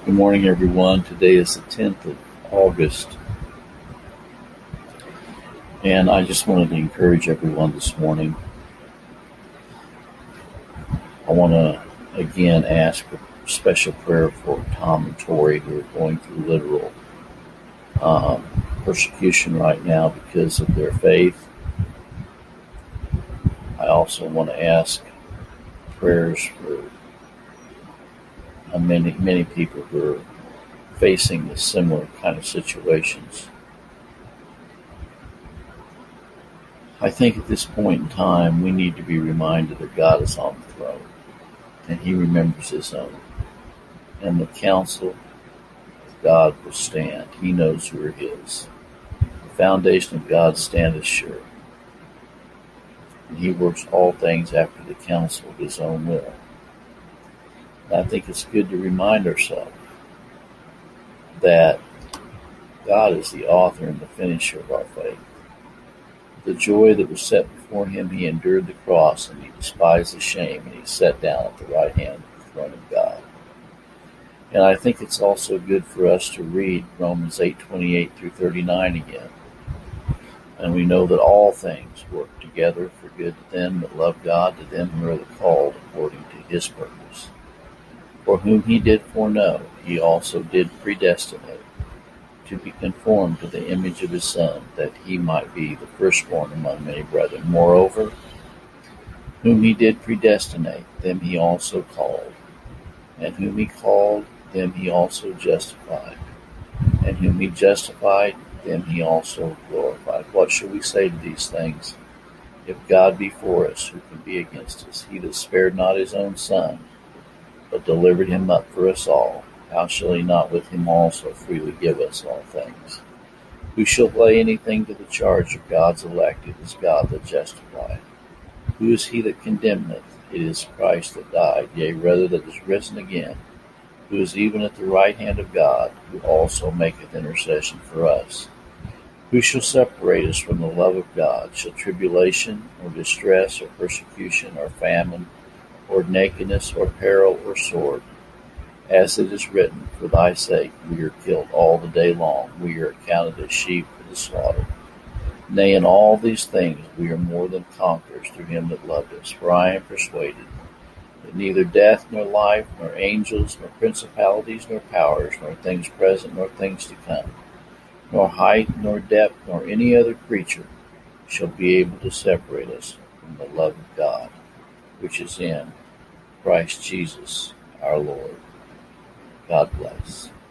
Good morning, everyone. Today is the 10th of August, and I just wanted to encourage everyone this morning. I want to again ask for special prayer for Tom and Tori, who are going through literal persecution right now because of their faith. I also want to ask prayers for many people who are facing the similar kind of situations. I think at this point in time, we need to be reminded that God is on the throne, and He remembers His own. And the counsel of God will stand. He knows who are His. The foundation of God standeth sure, and He works all things after the counsel of His own will. And I think it's good to remind ourselves that God is the author and the finisher of our faith. The joy that was set before Him, He endured the cross, and He despised the shame, and He sat down at the right hand of the throne of God. And I think it's also good for us to read Romans 8:28 through 39 again. And we know that all things work together for good to them that love God, to them who are the called according to His purpose. For whom He did foreknow, He also did predestinate to be conformed to the image of His Son, that He might be the firstborn among many brethren. Moreover, whom He did predestinate, them He also called. And whom He called, them He also justified. And whom He justified, them He also glorified. What shall we say to these things? If God be for us, who can be against us? He that spared not His own Son, but delivered Him up for us all, how shall He not with Him also freely give us all things? Who shall lay anything to the charge of God's elect? It is God that justifieth. Who is he that condemneth? It is Christ that died, yea, rather that is risen again, who is even at the right hand of God, who also maketh intercession for us. Who shall separate us from the love of God? Shall tribulation, or distress, or persecution, or famine, or nakedness, or peril, or sword? As it is written, for thy sake we are killed all the day long, we are accounted as sheep for the slaughter. Nay, in all these things we are more than conquerors through Him that loved us. For I am persuaded that neither death, nor life, nor angels, nor principalities, nor powers, nor things present, nor things to come, nor height, nor depth, nor any other creature shall be able to separate us from the love of God, which is in Christ Jesus our Lord. God bless.